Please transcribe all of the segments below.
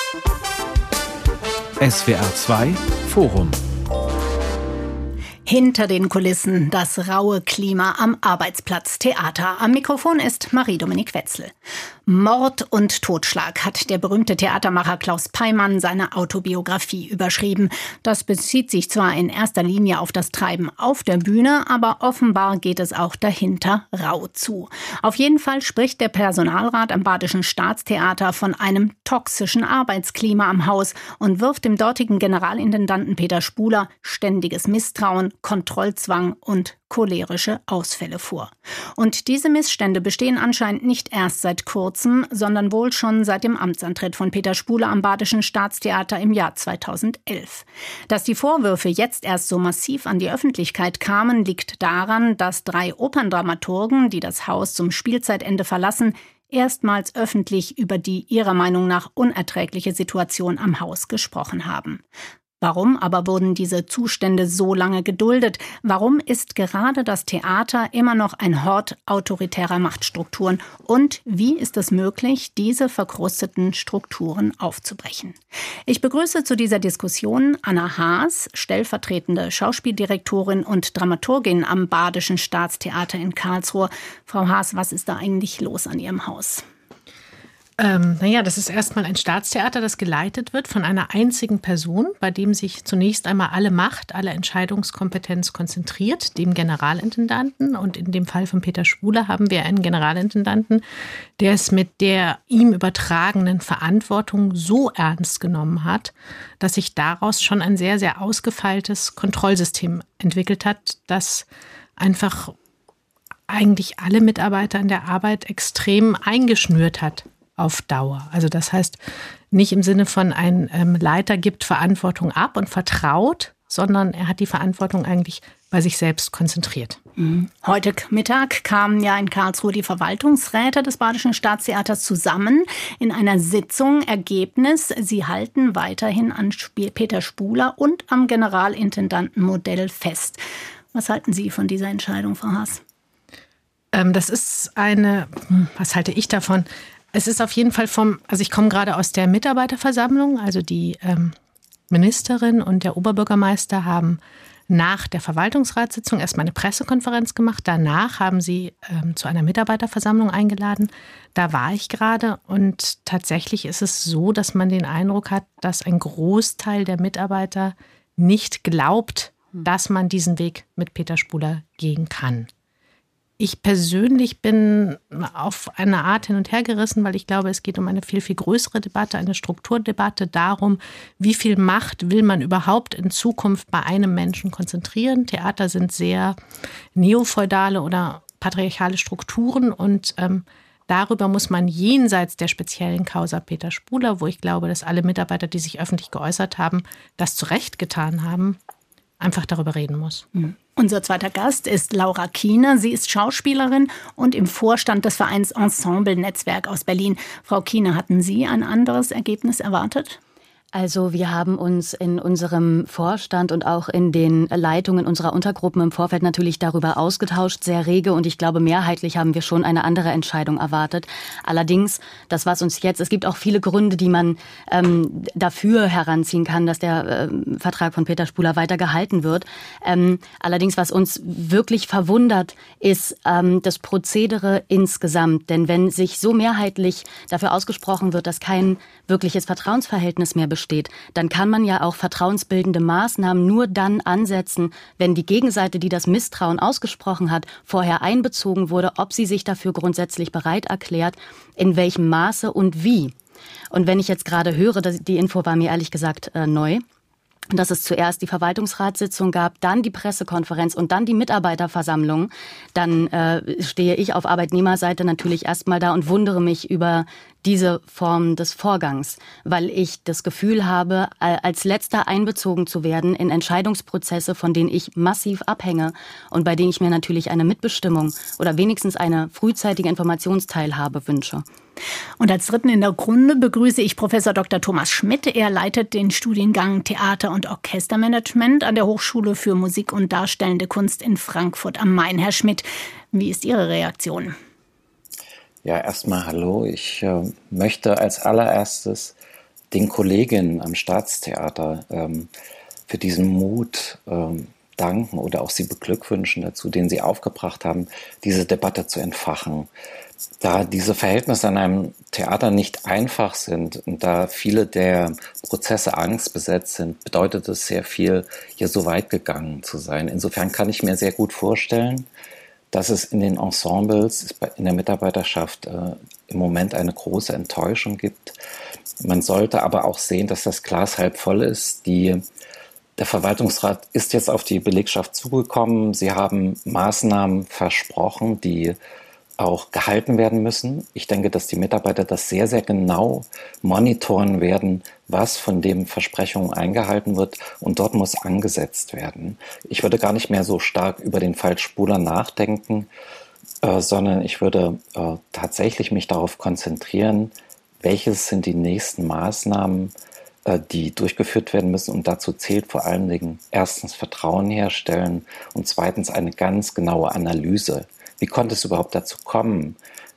SWR 2 Forum. Hinter den Kulissen das raue Klima am Arbeitsplatz Theater. Am Mikrofon ist Marie-Dominique Wetzel. Mord und Totschlag hat der berühmte Theatermacher Klaus Peimann seine Autobiografie überschrieben. Das bezieht sich zwar in erster Linie auf das Treiben auf der Bühne, aber offenbar geht es auch dahinter rau zu. Auf jeden Fall spricht der Personalrat am Badischen Staatstheater von einem toxischen Arbeitsklima am Haus und wirft dem dortigen Generalintendanten Peter Spuler ständiges Misstrauen, Kontrollzwang und cholerische Ausfälle vor. Und diese Missstände bestehen anscheinend nicht erst seit kurzem, sondern wohl schon seit dem Amtsantritt von Peter Spuler am Badischen Staatstheater im Jahr 2011. Dass die Vorwürfe jetzt erst so massiv an die Öffentlichkeit kamen, liegt daran, dass 3 Operndramaturgen, die das Haus zum Spielzeitende verlassen, erstmals öffentlich über die ihrer Meinung nach unerträgliche Situation am Haus gesprochen haben. Warum aber wurden diese Zustände so lange geduldet? Warum ist gerade das Theater immer noch ein Hort autoritärer Machtstrukturen? Und wie ist es möglich, diese verkrusteten Strukturen aufzubrechen? Ich begrüße zu dieser Diskussion Anna Haas, stellvertretende Schauspieldirektorin und Dramaturgin am Badischen Staatstheater in Karlsruhe. Frau Haas, was ist da eigentlich los an Ihrem Haus? Das ist erstmal ein Staatstheater, das geleitet wird von einer einzigen Person, bei dem sich zunächst einmal alle Macht, alle Entscheidungskompetenz konzentriert, dem Generalintendanten. Und in dem Fall von Peter Spuler haben wir einen Generalintendanten, der es mit der ihm übertragenen Verantwortung so ernst genommen hat, dass sich daraus schon ein sehr, sehr ausgefeiltes Kontrollsystem entwickelt hat, das einfach eigentlich alle Mitarbeiter in der Arbeit extrem eingeschnürt hat. Auf Dauer. Also das heißt, nicht im Sinne von ein Leiter gibt Verantwortung ab und vertraut, sondern er hat die Verantwortung eigentlich bei sich selbst konzentriert. Heute Mittag kamen ja in Karlsruhe die Verwaltungsräte des Badischen Staatstheaters zusammen in einer Sitzung. Ergebnis, sie halten weiterhin an Peter Spuler und am Generalintendantenmodell fest. Was halten Sie von dieser Entscheidung, Frau Haas? Das ist was halte ich davon? Es ist auf jeden Fall ich komme gerade aus der Mitarbeiterversammlung, also die Ministerin und der Oberbürgermeister haben nach der Verwaltungsratssitzung erstmal eine Pressekonferenz gemacht. Danach haben sie zu einer Mitarbeiterversammlung eingeladen. Da war ich gerade und tatsächlich ist es so, dass man den Eindruck hat, dass ein Großteil der Mitarbeiter nicht glaubt, dass man diesen Weg mit Peter Spuler gehen kann. Ich persönlich bin auf eine Art hin und her gerissen, weil ich glaube, es geht um eine viel, viel größere Debatte, eine Strukturdebatte darum, wie viel Macht will man überhaupt in Zukunft bei einem Menschen konzentrieren. Theater sind sehr neofeudale oder patriarchale Strukturen und darüber muss man jenseits der speziellen Causa Peter Spuler, wo ich glaube, dass alle Mitarbeiter, die sich öffentlich geäußert haben, das zu Recht getan haben, einfach darüber reden muss. Unser zweiter Gast ist Laura Kiener. Sie ist Schauspielerin und im Vorstand des Vereins Ensemble Netzwerk aus Berlin. Frau Kiener, hatten Sie ein anderes Ergebnis erwartet? Also wir haben uns in unserem Vorstand und auch in den Leitungen unserer Untergruppen im Vorfeld natürlich darüber ausgetauscht, sehr rege. Und ich glaube, mehrheitlich haben wir schon eine andere Entscheidung erwartet. Allerdings, es gibt auch viele Gründe, die man dafür heranziehen kann, dass der Vertrag von Peter Spuler weiter gehalten wird. Allerdings, was uns wirklich verwundert, ist das Prozedere insgesamt. Denn wenn sich so mehrheitlich dafür ausgesprochen wird, dass kein wirkliches Vertrauensverhältnis mehr besteht, dann kann man ja auch vertrauensbildende Maßnahmen nur dann ansetzen, wenn die Gegenseite, die das Misstrauen ausgesprochen hat, vorher einbezogen wurde, ob sie sich dafür grundsätzlich bereit erklärt, in welchem Maße und wie. Und wenn ich jetzt gerade höre, die Info war mir ehrlich gesagt neu, dass es zuerst die Verwaltungsratssitzung gab, dann die Pressekonferenz und dann die Mitarbeiterversammlung, dann stehe ich auf Arbeitnehmerseite natürlich erstmal da und wundere mich über diese Form des Vorgangs, weil ich das Gefühl habe, als Letzter einbezogen zu werden in Entscheidungsprozesse, von denen ich massiv abhänge und bei denen ich mir natürlich eine Mitbestimmung oder wenigstens eine frühzeitige Informationsteilhabe wünsche. Und als Dritten in der Runde begrüße ich Professor Dr. Thomas Schmidt. Er leitet den Studiengang Theater- und Orchestermanagement an der Hochschule für Musik und Darstellende Kunst in Frankfurt am Main. Herr Schmidt, wie ist Ihre Reaktion? Ja, erstmal hallo. Ich möchte als allererstes den Kolleginnen am Staatstheater für diesen Mut danken oder auch sie beglückwünschen dazu, den sie aufgebracht haben, diese Debatte zu entfachen. Da diese Verhältnisse an einem Theater nicht einfach sind und da viele der Prozesse angstbesetzt sind, bedeutet es sehr viel, hier so weit gegangen zu sein. Insofern kann ich mir sehr gut vorstellen, dass es in den Ensembles, in der Mitarbeiterschaft im Moment eine große Enttäuschung gibt. Man sollte aber auch sehen, dass das Glas halb voll ist. Der Verwaltungsrat ist jetzt auf die Belegschaft zugekommen. Sie haben Maßnahmen versprochen, die auch gehalten werden müssen. Ich denke, dass die Mitarbeiter das sehr, sehr genau monitoren werden, was von den Versprechungen eingehalten wird. Und dort muss angesetzt werden. Ich würde gar nicht mehr so stark über den Fall Spuler nachdenken, sondern ich würde tatsächlich mich darauf konzentrieren, welches sind die nächsten Maßnahmen, die durchgeführt werden müssen. Und dazu zählt vor allen Dingen erstens Vertrauen herstellen und zweitens eine ganz genaue Analyse. Wie konnte es überhaupt dazu kommen,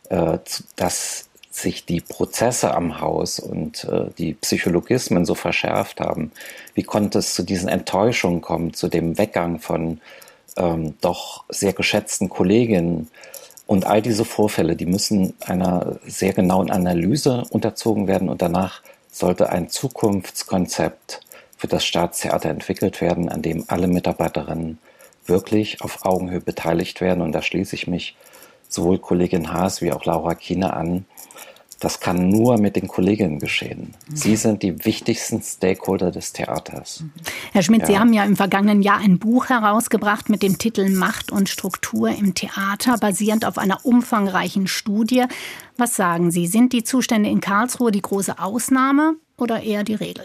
dass sich die Prozesse am Haus und die Psychologismen so verschärft haben? Wie konnte es zu diesen Enttäuschungen kommen, zu dem Weggang von doch sehr geschätzten Kolleginnen? Und all diese Vorfälle, die müssen einer sehr genauen Analyse unterzogen werden und danach sollte ein Zukunftskonzept für das Staatstheater entwickelt werden, an dem alle Mitarbeiterinnen wirklich auf Augenhöhe beteiligt werden. Und da schließe ich mich sowohl Kollegin Haas wie auch Laura Kiene an. Das kann nur mit den Kolleginnen geschehen. Sie sind die wichtigsten Stakeholder des Theaters. Herr Schmidt, Sie haben ja im vergangenen Jahr ein Buch herausgebracht mit dem Titel Macht und Struktur im Theater, basierend auf einer umfangreichen Studie. Was sagen Sie? Sind die Zustände in Karlsruhe die große Ausnahme oder eher die Regel?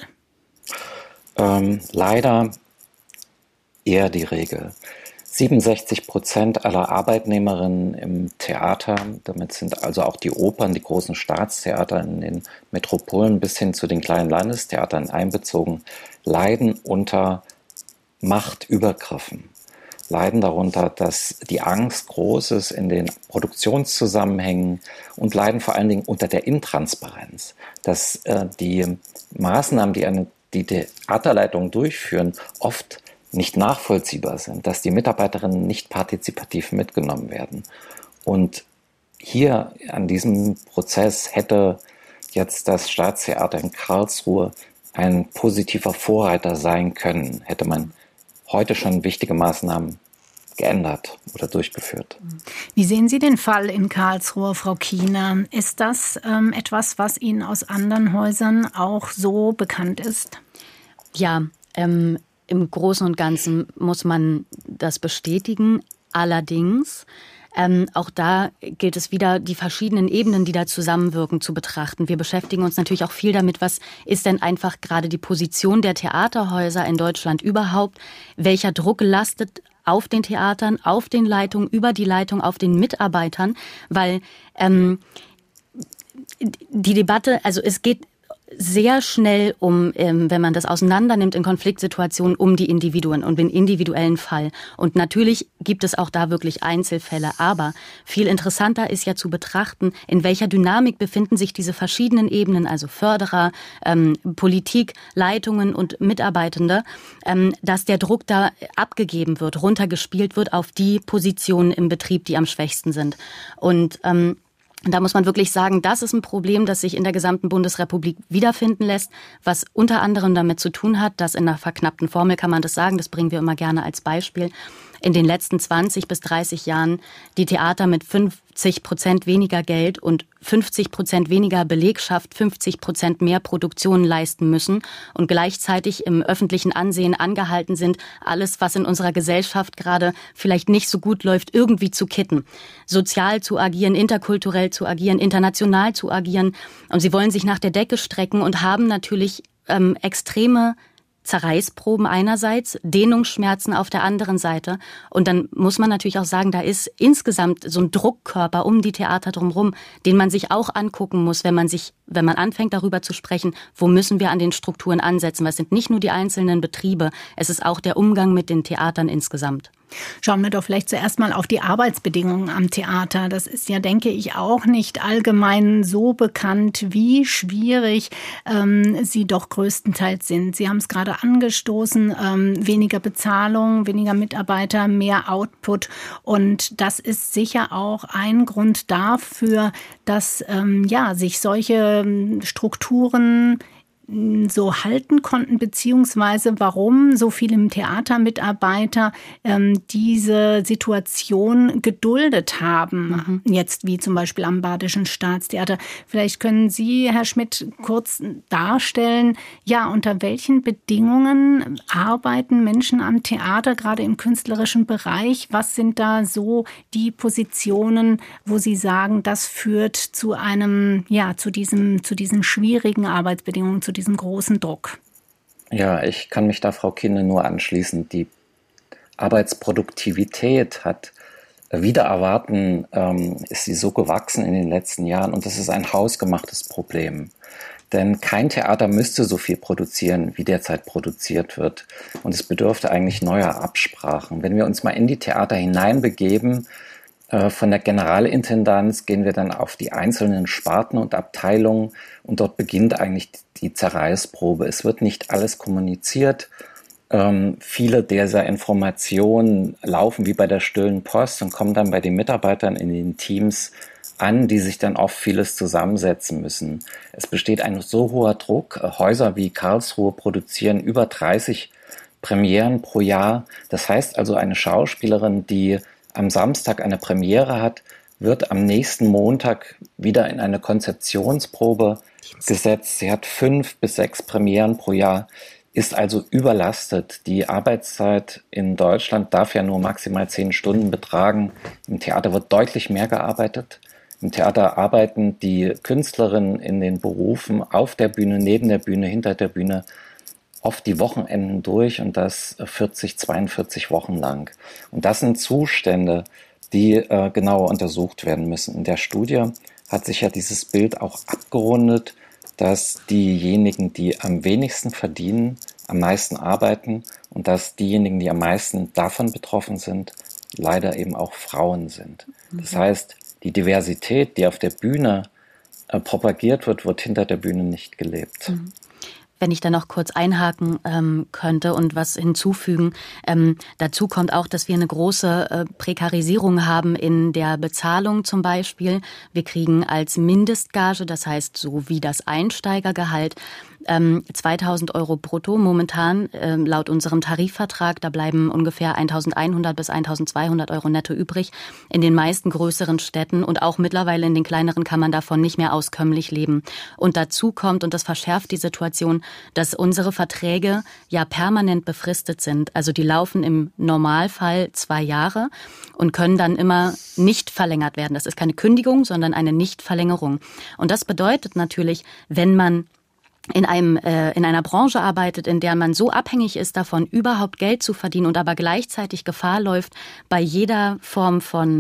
Leider eher die Regel. 67% aller Arbeitnehmerinnen im Theater, damit sind also auch die Opern, die großen Staatstheater in den Metropolen bis hin zu den kleinen Landestheatern einbezogen, leiden unter Machtübergriffen, leiden darunter, dass die Angst groß ist in den Produktionszusammenhängen und leiden vor allen Dingen unter der Intransparenz, dass die Maßnahmen, die Theaterleitungen durchführen, oft nicht nachvollziehbar sind, dass die Mitarbeiterinnen nicht partizipativ mitgenommen werden. Und hier an diesem Prozess hätte jetzt das Staatstheater in Karlsruhe ein positiver Vorreiter sein können, hätte man heute schon wichtige Maßnahmen geändert oder durchgeführt. Wie sehen Sie den Fall in Karlsruhe, Frau Kiene? Ist das etwas, was Ihnen aus anderen Häusern auch so bekannt ist? Ja, im Großen und Ganzen muss man das bestätigen. Allerdings, auch da gilt es wieder, die verschiedenen Ebenen, die da zusammenwirken, zu betrachten. Wir beschäftigen uns natürlich auch viel damit, was ist denn einfach gerade die Position der Theaterhäuser in Deutschland überhaupt? Welcher Druck lastet auf den Theatern, auf den Leitungen, über die Leitung, auf den Mitarbeitern? Weil die Debatte, also es geht sehr schnell wenn man das auseinandernimmt in Konfliktsituationen, um die Individuen und den individuellen Fall. Und natürlich gibt es auch da wirklich Einzelfälle. Aber viel interessanter ist ja zu betrachten, in welcher Dynamik befinden sich diese verschiedenen Ebenen, also Förderer, Politik, Leitungen und Mitarbeitende, dass der Druck da abgegeben wird, runtergespielt wird auf die Positionen im Betrieb, die am schwächsten sind. Und da muss man wirklich sagen, das ist ein Problem, das sich in der gesamten Bundesrepublik wiederfinden lässt, was unter anderem damit zu tun hat, dass in einer verknappten Formel kann man das sagen, das bringen wir immer gerne als Beispiel, in den letzten 20 bis 30 Jahren die Theater mit 50% weniger Geld und 50% weniger Belegschaft, 50% mehr Produktionen leisten müssen und gleichzeitig im öffentlichen Ansehen angehalten sind, alles, was in unserer Gesellschaft gerade vielleicht nicht so gut läuft, irgendwie zu kitten. Sozial zu agieren, interkulturell zu agieren, international zu agieren. Und sie wollen sich nach der Decke strecken und haben natürlich extreme Zerreißproben einerseits, Dehnungsschmerzen auf der anderen Seite. Und dann muss man natürlich auch sagen, da ist insgesamt so ein Druckkörper um die Theater drumherum, den man sich auch angucken muss, wenn man sich wenn man anfängt, darüber zu sprechen, wo müssen wir an den Strukturen ansetzen. Was sind nicht nur die einzelnen Betriebe, es ist auch der Umgang mit den Theatern insgesamt. Schauen wir doch vielleicht zuerst mal auf die Arbeitsbedingungen am Theater. Das ist ja, denke ich, auch nicht allgemein so bekannt, wie schwierig sie doch größtenteils sind. Sie haben es gerade angestoßen, weniger Bezahlung, weniger Mitarbeiter, mehr Output. Und das ist sicher auch ein Grund dafür, dass sich solche Strukturen so halten konnten, beziehungsweise warum so viele Theatermitarbeiter diese Situation geduldet haben, jetzt wie zum Beispiel am Badischen Staatstheater. Vielleicht können Sie, Herr Schmidt, kurz darstellen, ja, unter welchen Bedingungen arbeiten Menschen am Theater, gerade im künstlerischen Bereich? Was sind da so die Positionen, wo Sie sagen, das führt zu zu diesen schwierigen Arbeitsbedingungen, zu diesem großen Druck? Ja, ich kann mich da Frau Kinne nur anschließen. Die Arbeitsproduktivität hat wider Erwarten ist sie so gewachsen in den letzten Jahren und das ist ein hausgemachtes Problem. Denn kein Theater müsste so viel produzieren, wie derzeit produziert wird. Und es bedürfte eigentlich neuer Absprachen. Wenn wir uns mal in die Theater hineinbegeben, von der Generalintendanz gehen wir dann auf die einzelnen Sparten und Abteilungen und dort beginnt eigentlich die Zerreißprobe. Es wird nicht alles kommuniziert. Viele dieser Informationen laufen wie bei der stillen Post und kommen dann bei den Mitarbeitern in den Teams an, die sich dann oft vieles zusammensetzen müssen. Es besteht ein so hoher Druck. Häuser wie Karlsruhe produzieren über 30 Premieren pro Jahr. Das heißt also, eine Schauspielerin, die am Samstag eine Premiere hat, wird am nächsten Montag wieder in eine Konzeptionsprobe gesetzt. Sie hat 5 bis 6 Premieren pro Jahr, ist also überlastet. Die Arbeitszeit in Deutschland darf ja nur maximal 10 Stunden betragen. Im Theater wird deutlich mehr gearbeitet. Im Theater arbeiten die Künstlerinnen in den Berufen auf der Bühne, neben der Bühne, hinter der Bühne oft die Wochenenden durch und das 40, 42 Wochen lang. Und das sind Zustände, die genauer untersucht werden müssen. In der Studie hat sich ja dieses Bild auch abgerundet, dass diejenigen, die am wenigsten verdienen, am meisten arbeiten und dass diejenigen, die am meisten davon betroffen sind, leider eben auch Frauen sind. Das heißt, die Diversität, die auf der Bühne propagiert wird, wird hinter der Bühne nicht gelebt. Wenn ich da noch kurz einhaken könnte und was hinzufügen. Dazu kommt auch, dass wir eine große Prekarisierung haben in der Bezahlung zum Beispiel. Wir kriegen als Mindestgage, das heißt so wie das Einsteigergehalt, 2.000 Euro brutto momentan laut unserem Tarifvertrag. Da bleiben ungefähr 1.100 bis 1.200 Euro netto übrig. In den meisten größeren Städten und auch mittlerweile in den kleineren kann man davon nicht mehr auskömmlich leben. Und dazu kommt, und das verschärft die Situation, dass unsere Verträge ja permanent befristet sind. Also die laufen im Normalfall 2 Jahre und können dann immer nicht verlängert werden. Das ist keine Kündigung, sondern eine Nichtverlängerung. Und das bedeutet natürlich, wenn man in einer Branche arbeitet, in der man so abhängig ist davon, überhaupt Geld zu verdienen und aber gleichzeitig Gefahr läuft, bei jeder Form von,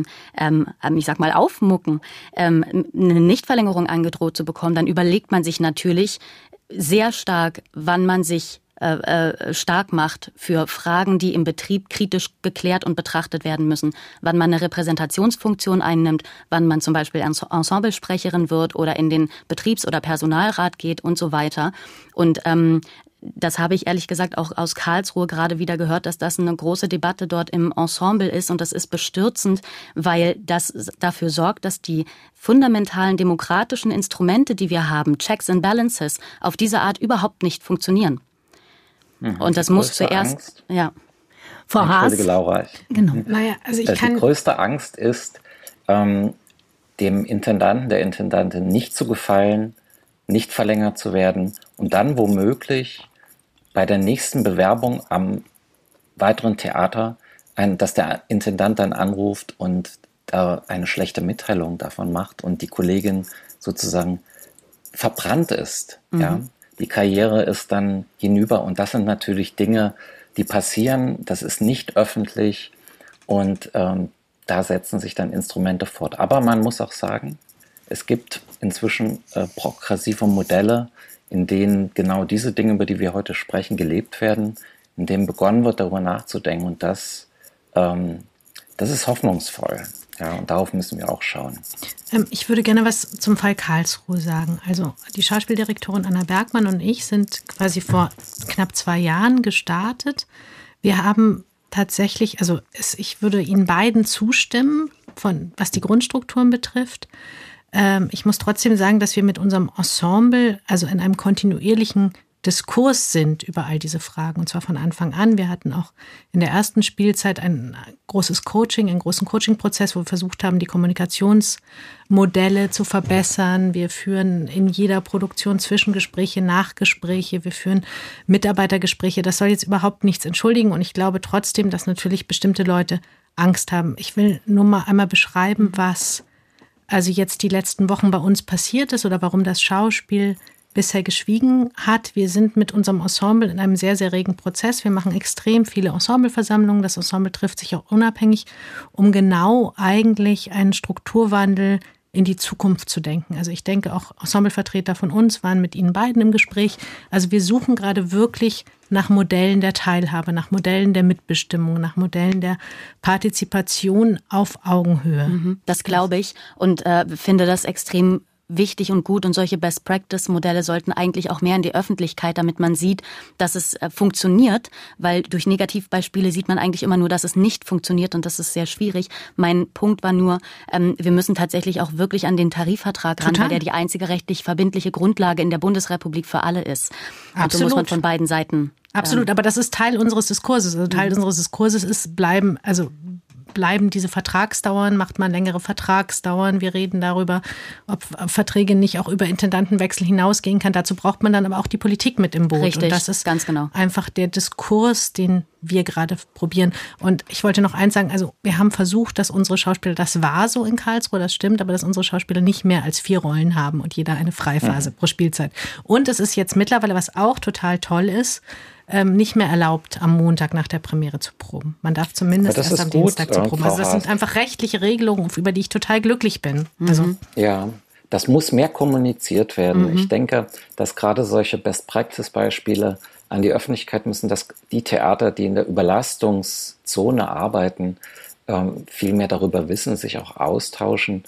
Aufmucken, eine Nichtverlängerung angedroht zu bekommen, dann überlegt man sich natürlich sehr stark, wann man sich stark macht für Fragen, die im Betrieb kritisch geklärt und betrachtet werden müssen. Wann man eine Repräsentationsfunktion einnimmt, wann man zum Beispiel Ensemblesprecherin wird oder in den Betriebs- oder Personalrat geht und so weiter. Und das habe ich ehrlich gesagt auch aus Karlsruhe gerade wieder gehört, dass das eine große Debatte dort im Ensemble ist. Und das ist bestürzend, weil das dafür sorgt, dass die fundamentalen demokratischen Instrumente, die wir haben, Checks and Balances, auf diese Art überhaupt nicht funktionieren. Und das muss zuerst, Frau Haas. Entschuldige, Laura. Genau. Naja, also Die größte Angst ist, dem Intendanten, der Intendantin nicht zu gefallen, nicht verlängert zu werden und dann womöglich bei der nächsten Bewerbung am weiteren Theater, dass der Intendant dann anruft und da eine schlechte Mitteilung davon macht und die Kollegin sozusagen verbrannt ist, ja. Die Karriere ist dann hinüber und das sind natürlich Dinge, die passieren, das ist nicht öffentlich und da setzen sich dann Instrumente fort. Aber man muss auch sagen, es gibt inzwischen progressive Modelle, in denen genau diese Dinge, über die wir heute sprechen, gelebt werden, in denen begonnen wird, darüber nachzudenken. Und das ist hoffnungsvoll. Ja, und darauf müssen wir auch schauen. Ich würde gerne was zum Fall Karlsruhe sagen. Also die Schauspieldirektorin Anna Bergmann und ich sind quasi vor knapp 2 Jahren gestartet. Wir haben tatsächlich, ich würde Ihnen beiden zustimmen, was die Grundstrukturen betrifft. Ich muss trotzdem sagen, dass wir mit unserem Ensemble, also in einem kontinuierlichen Diskurs sind über all diese Fragen, und zwar von Anfang an. Wir hatten auch in der ersten Spielzeit ein großen Coaching-Prozess, wo wir versucht haben, die Kommunikationsmodelle zu verbessern. Wir führen in jeder Produktion Zwischengespräche, Nachgespräche, wir führen Mitarbeitergespräche. Das soll jetzt überhaupt nichts entschuldigen, und ich glaube trotzdem, dass natürlich bestimmte Leute Angst haben. Ich will nur mal einmal beschreiben, was also jetzt die letzten Wochen bei uns passiert ist oder warum das Schauspiel bisher geschwiegen hat. Wir sind mit unserem Ensemble in einem sehr, sehr regen Prozess. Wir machen extrem viele Ensembleversammlungen. Das Ensemble trifft sich auch unabhängig, um genau eigentlich einen Strukturwandel in die Zukunft zu denken. Also ich denke, auch Ensemblevertreter von uns waren mit Ihnen beiden im Gespräch. Also wir suchen gerade wirklich nach Modellen der Teilhabe, nach Modellen der Mitbestimmung, nach Modellen der Partizipation auf Augenhöhe. Das glaube ich, und finde das extrem wichtig und gut, und solche Best-Practice-Modelle sollten eigentlich auch mehr in die Öffentlichkeit, damit man sieht, dass es funktioniert, weil durch Negativbeispiele sieht man eigentlich immer nur, dass es nicht funktioniert, und das ist sehr schwierig. Mein Punkt war nur, wir müssen tatsächlich auch wirklich an den Tarifvertrag ran, weil der die einzige rechtlich verbindliche Grundlage in der Bundesrepublik für alle ist. Absolut. Und so muss man von beiden Seiten. Absolut, aber das ist Teil unseres Diskurses. Also Teil unseres Diskurses ist, bleiben diese Vertragsdauern, macht man längere Vertragsdauern. Wir reden darüber, ob Verträge nicht auch über Intendantenwechsel hinausgehen kann. Dazu braucht man dann aber auch die Politik mit im Boot. Richtig, und das ist ganz genau einfach der Diskurs, den wir gerade probieren. Und ich wollte noch eins sagen, also wir haben versucht, dass unsere Schauspieler, das war so in Karlsruhe, das stimmt, aber dass unsere Schauspieler nicht mehr als 4 Rollen haben und jeder eine Freiphase pro Spielzeit. Und es ist jetzt mittlerweile, was auch total toll ist, nicht mehr erlaubt, am Montag nach der Premiere zu proben. Man darf zumindest erst am Dienstag zu proben. Also das sind einfach rechtliche Regelungen, über die ich total glücklich bin. Ja, das muss mehr kommuniziert werden. Ich denke, dass gerade solche Best-Practice-Beispiele an die Öffentlichkeit müssen, dass die Theater, die in der Überlastungszone arbeiten, viel mehr darüber wissen, sich auch austauschen.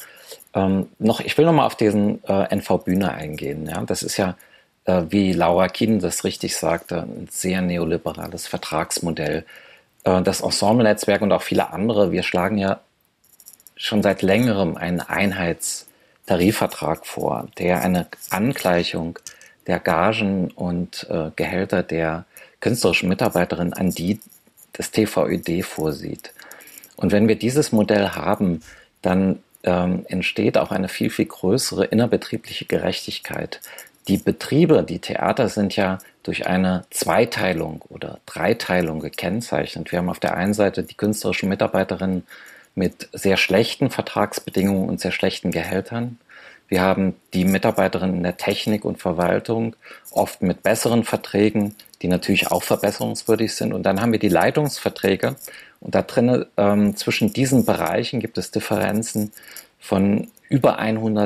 Ich will noch mal auf diesen NV Bühne eingehen. Ja? Das ist ja, wie Laura Kien das richtig sagte, ein sehr neoliberales Vertragsmodell. Das Ensemble-Netzwerk und auch viele andere, wir schlagen ja schon seit längerem einen Einheitstarifvertrag vor, der eine Angleichung der Gagen und Gehälter der künstlerischen Mitarbeiterinnen an die des TVÖD vorsieht. Und wenn wir dieses Modell haben, dann entsteht auch eine viel, viel größere innerbetriebliche Gerechtigkeit. Die Betriebe, die Theater sind ja durch eine Zweiteilung oder Dreiteilung gekennzeichnet. Wir haben auf der einen Seite die künstlerischen Mitarbeiterinnen mit sehr schlechten Vertragsbedingungen und sehr schlechten Gehältern. Wir haben die Mitarbeiterinnen in der Technik und Verwaltung, oft mit besseren Verträgen, die natürlich auch verbesserungswürdig sind. Und dann haben wir die Leitungsverträge. Und da drin, zwischen diesen Bereichen gibt es Differenzen von über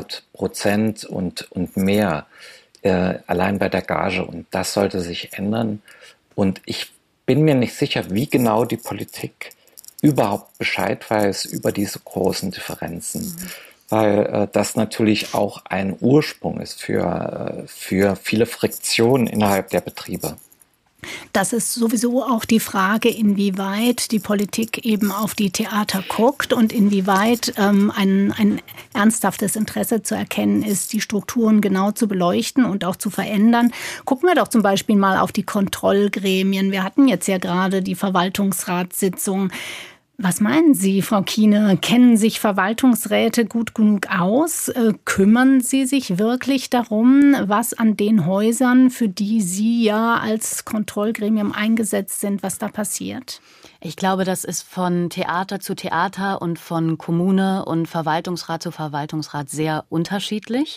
100% und mehr, allein bei der Gage. Und das sollte sich ändern. Und ich bin mir nicht sicher, wie genau die Politik überhaupt Bescheid weiß über diese großen Differenzen. Weil das natürlich auch ein Ursprung ist für viele Friktionen innerhalb der Betriebe. Das ist sowieso auch die Frage, inwieweit die Politik eben auf die Theater guckt und inwieweit ein ernsthaftes Interesse zu erkennen ist, die Strukturen genau zu beleuchten und auch zu verändern. Gucken wir doch zum Beispiel mal auf die Kontrollgremien. Wir hatten jetzt ja gerade die Verwaltungsratssitzung. Was meinen Sie, Frau Kiene? Kennen sich Verwaltungsräte gut genug aus? Kümmern sie sich wirklich darum, was an den Häusern, für die Sie ja als Kontrollgremium eingesetzt sind, was da passiert? Ich glaube, das ist von Theater zu Theater und von Kommune und Verwaltungsrat zu Verwaltungsrat sehr unterschiedlich.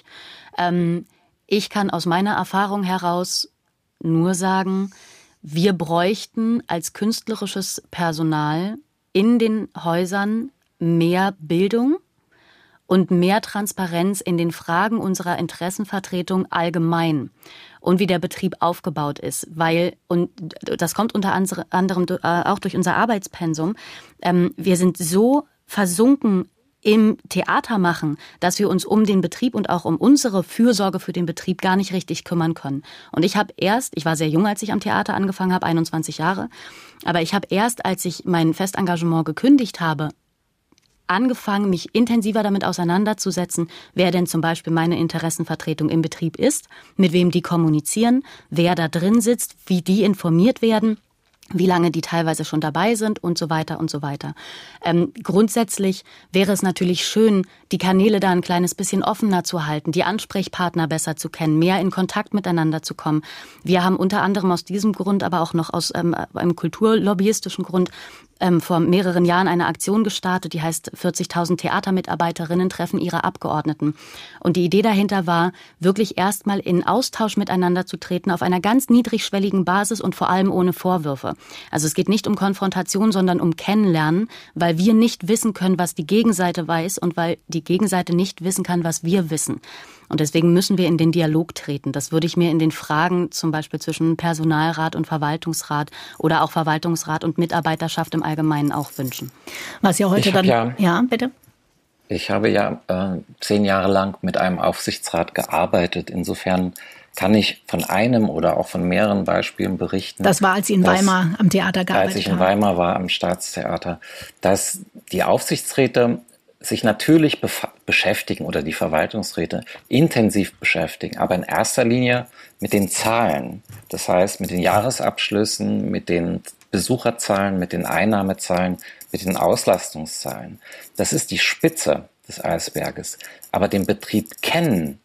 Ich kann aus meiner Erfahrung heraus nur sagen, wir bräuchten als künstlerisches Personal in den Häusern mehr Bildung und mehr Transparenz in den Fragen unserer Interessenvertretung allgemein und wie der Betrieb aufgebaut ist, und das kommt unter anderem auch durch unser Arbeitspensum, wir sind so versunken im Theater machen, dass wir uns um den Betrieb und auch um unsere Fürsorge für den Betrieb gar nicht richtig kümmern können. Und ich war sehr jung, als ich am Theater angefangen habe, 21 Jahre, aber ich habe erst, als ich mein Festengagement gekündigt habe, angefangen, mich intensiver damit auseinanderzusetzen, wer denn zum Beispiel meine Interessenvertretung im Betrieb ist, mit wem die kommunizieren, wer da drin sitzt, wie die informiert werden, wie lange die teilweise schon dabei sind und so weiter und so weiter. Grundsätzlich wäre es natürlich schön, die Kanäle da ein kleines bisschen offener zu halten, die Ansprechpartner besser zu kennen, mehr in Kontakt miteinander zu kommen. Wir haben unter anderem aus diesem Grund, aber auch noch aus einem kulturlobbyistischen Grund vor mehreren Jahren eine Aktion gestartet, die heißt 40.000 Theatermitarbeiterinnen treffen ihre Abgeordneten. Und die Idee dahinter war, wirklich erstmal in Austausch miteinander zu treten auf einer ganz niedrigschwelligen Basis und vor allem ohne Vorwürfe. Also es geht nicht um Konfrontation, sondern um Kennenlernen, weil wir nicht wissen können, was die Gegenseite weiß und weil die Gegenseite nicht wissen kann, was wir wissen. Und deswegen müssen wir in den Dialog treten. Das würde ich mir in den Fragen zum Beispiel zwischen Personalrat und Verwaltungsrat oder auch Verwaltungsrat und Mitarbeiterschaft im Allgemeinen auch wünschen. Was ja heute ja, bitte. Ich habe ja 10 Jahre lang mit einem Aufsichtsrat gearbeitet. Insofern kann ich von einem oder auch von mehreren Beispielen berichten. Das war, als Sie in Weimar am Theater gearbeitet haben. Als ich in Weimar war, am Staatstheater, dass die Aufsichtsräte sich natürlich beschäftigen oder die Verwaltungsräte intensiv beschäftigen, aber in erster Linie mit den Zahlen. Das heißt, mit den Jahresabschlüssen, mit den Besucherzahlen, mit den Einnahmezahlen, mit den Auslastungszahlen. Das ist die Spitze des Eisberges. Aber den Betrieb kennen,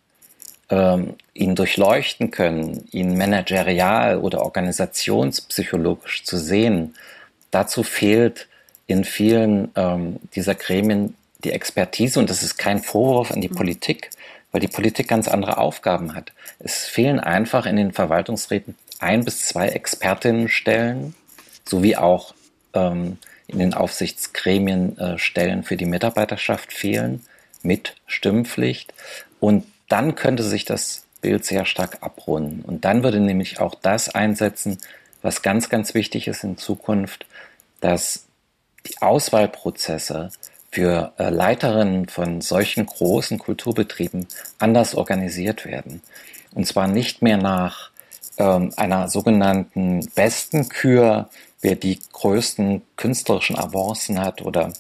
ihn durchleuchten können, ihn managerial oder organisationspsychologisch zu sehen, dazu fehlt in vielen dieser Gremien die Expertise, und das ist kein Vorwurf an die Politik, weil die Politik ganz andere Aufgaben hat. Es fehlen einfach in den Verwaltungsräten 1 bis 2 Expertinnenstellen, sowie auch in den Aufsichtsgremien Stellen für die Mitarbeiterschaft fehlen, mit Stimmpflicht. Und dann könnte sich das Bild sehr stark abrunden. Und dann würde nämlich auch das einsetzen, was ganz, ganz wichtig ist in Zukunft, dass die Auswahlprozesse für Leiterinnen von solchen großen Kulturbetrieben anders organisiert werden. Und zwar nicht mehr nach einer sogenannten besten Kür, wer die größten künstlerischen Avancen hat oder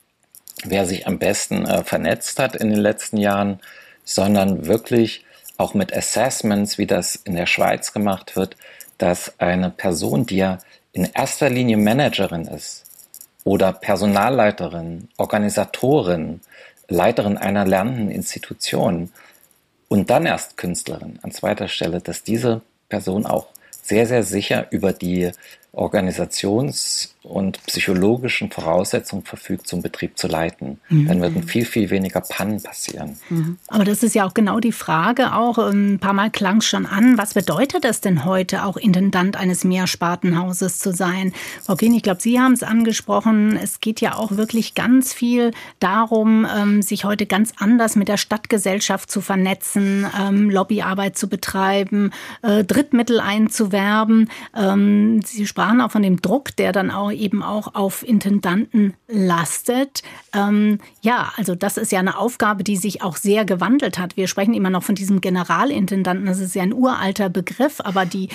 wer sich am besten vernetzt hat in den letzten Jahren, sondern wirklich auch mit Assessments, wie das in der Schweiz gemacht wird, dass eine Person, die ja in erster Linie Managerin ist, oder Personalleiterin, Organisatorin, Leiterin einer lernenden Institution und dann erst Künstlerin an zweiter Stelle, dass diese Person auch sehr, sehr sicher über die Organisations- und psychologischen Voraussetzungen verfügt, zum Betrieb zu leiten. Dann würden viel, viel weniger Pannen passieren. Aber das ist ja auch genau die Frage, auch ein paar Mal klang es schon an, was bedeutet es denn heute, auch Intendant eines Mehrspartenhauses zu sein? Frau Kien, ich glaube, Sie haben es angesprochen, es geht ja auch wirklich ganz viel darum, sich heute ganz anders mit der Stadtgesellschaft zu vernetzen, Lobbyarbeit zu betreiben, Drittmittel einzuwerben. Sie sprachen auch von dem Druck, der dann auch eben auch auf Intendanten lastet. Ja, also das ist ja eine Aufgabe, die sich auch sehr gewandelt hat. Wir sprechen immer noch von diesem Generalintendanten. Das ist ja ein uralter Begriff, aber die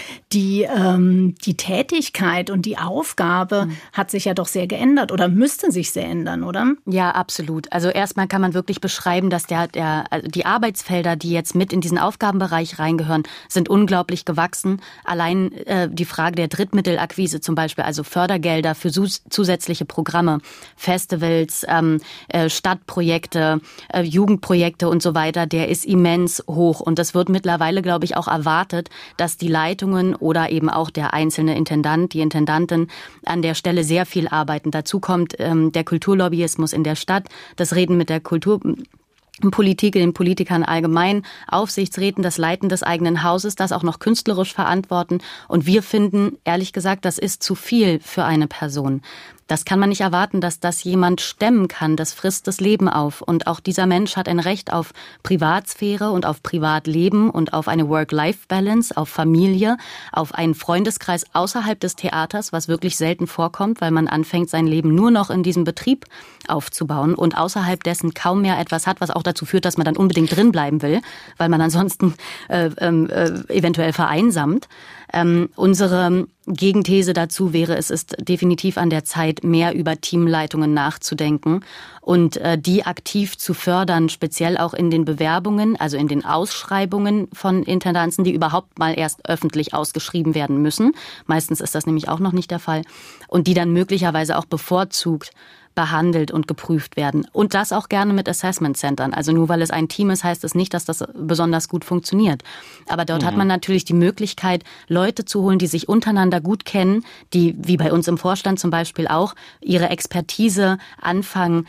Tätigkeit und die Aufgabe hat sich ja doch sehr geändert oder müsste sich sehr ändern, oder? Ja, absolut. Also erstmal kann man wirklich beschreiben, dass die Arbeitsfelder, die jetzt mit in diesen Aufgabenbereich reingehören, sind unglaublich gewachsen. Allein die Frage der Drittmittelakquise zum Beispiel, also Fördergelder für zusätzliche Programme, Festivals, Stadtprojekte, Jugendprojekte und so weiter, der ist immens hoch. Und das wird mittlerweile, glaube ich, auch erwartet, dass die Leitungen oder eben auch der einzelne Intendant, die Intendantin an der Stelle sehr viel arbeiten. Dazu kommt der Kulturlobbyismus in der Stadt, das Reden mit der Politik, den Politikern allgemein, Aufsichtsräten, das Leiten des eigenen Hauses, das auch noch künstlerisch verantworten. Und wir finden, ehrlich gesagt, das ist zu viel für eine Person. Das kann man nicht erwarten, dass das jemand stemmen kann. Das frisst das Leben auf. Und auch dieser Mensch hat ein Recht auf Privatsphäre und auf Privatleben und auf eine Work-Life-Balance, auf Familie, auf einen Freundeskreis außerhalb des Theaters, was wirklich selten vorkommt, weil man anfängt, sein Leben nur noch in diesem Betrieb aufzubauen und außerhalb dessen kaum mehr etwas hat, was auch dazu führt, dass man dann unbedingt drin bleiben will, weil man ansonsten eventuell vereinsamt. Unsere Gegenthese dazu wäre, es ist definitiv an der Zeit, mehr über Teamleitungen nachzudenken und die aktiv zu fördern, speziell auch in den Bewerbungen, also in den Ausschreibungen von Intendanzen, die überhaupt mal erst öffentlich ausgeschrieben werden müssen. Meistens ist das nämlich auch noch nicht der Fall. Und die dann möglicherweise auch bevorzugt behandelt und geprüft werden. Und das auch gerne mit Assessment-Centern. Also nur weil es ein Team ist, heißt es nicht, dass das besonders gut funktioniert. Aber dort hat man natürlich die Möglichkeit, Leute zu holen, die sich untereinander gut kennen, die, wie bei uns im Vorstand zum Beispiel auch, ihre Expertise anfangen